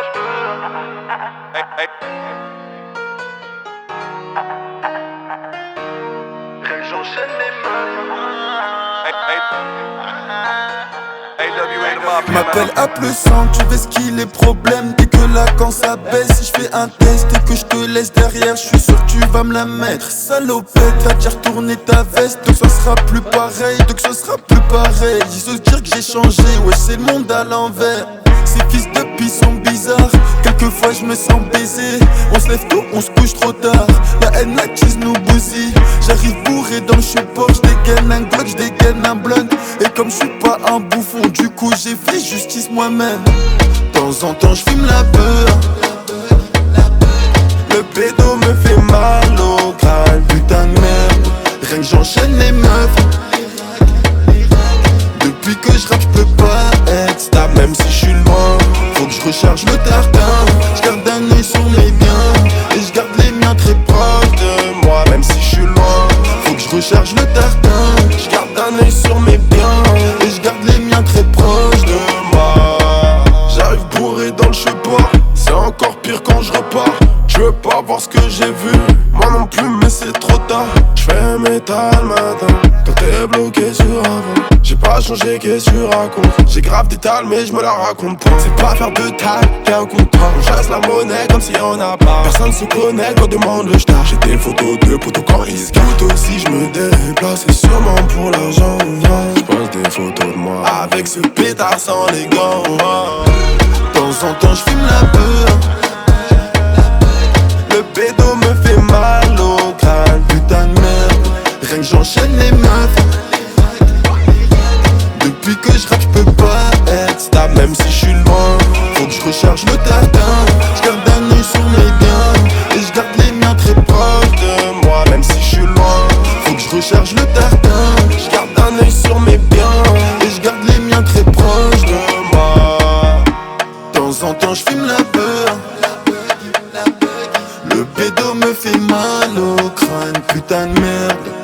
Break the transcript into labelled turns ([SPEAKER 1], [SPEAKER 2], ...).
[SPEAKER 1] Hey, hey. J'enchaîne les mains. Hey, hey.
[SPEAKER 2] M'appelle Apple sang, tu veux ce qu'il est problème. Dès que là quand ça baisse, si je fais un test et que je te laisse derrière, je suis sûr que tu vas me la mettre. Salopette, t'as déjà retourné ta veste, donc ça sera plus pareil, donc ça sera plus pareil. Ils se dire que j'ai changé, ouais c'est le monde à l'envers. Ces fils de pis sont bizarres, quelquefois je me sens baisé. On se lève tôt, on se couche trop tard. La haine attise nous bousille. J'arrive bourré dans le support, j'dégaine un Glock, j'dégaine un blunt. Et comme je suis pas un bouffon, du coup j'ai fait justice moi-même. De temps en temps j'fume la peur. Le pédo me fait mal au crâne, putain de merde. Rien que j'enchaîne les meufs. Depuis que je rappe, j'peux pas être stable, même si j'suis loin. Faut que je recharge le tartin. J'garde un œil sur mes biens et j'garde les miens très proches de moi, même si j'suis loin. Faut que je recharge le tartin. J'garde un œil sur mes biens et j'garde les miens très proches de moi. J'arrive bourré dans le chemin, c'est encore pire quand je repars. Je veux pas voir ce que j'ai vu, moi non plus mais c'est trop tard. J'fais métal matin, toi t'es bloqué sur avant. J'ai pas changé, qu'est-ce que tu racontes? J'ai grave des tales mais je me la raconte pas. C'est pas faire de taille, t'es un contrat. On chasse la monnaie comme si on a pas. Personne se connaît quand demande le star. J'ai des photos de potos quand ils se gâtent. Aussi je me déplace, c'est sûrement pour l'argent. J'pose des photos de moi avec ce pétard sans les gants. De temps en temps j'fume la peur. Le pédo me fait mal au crâne, putain de merde. Rien que j'enchaîne les meufs. Depuis que je rappe, j'peux pas être stable, même si j'suis loin. Faut que je recharge le tartin. J'garde un œil sur mes biens et j'garde les miens très proches de moi, même si j'suis loin. Faut que je recharge le tartin. J'garde un œil sur mes biens et j'garde les miens très proches de moi. De temps en temps j'fume la peur. Le pédo me fait mal au crâne, putain de merde.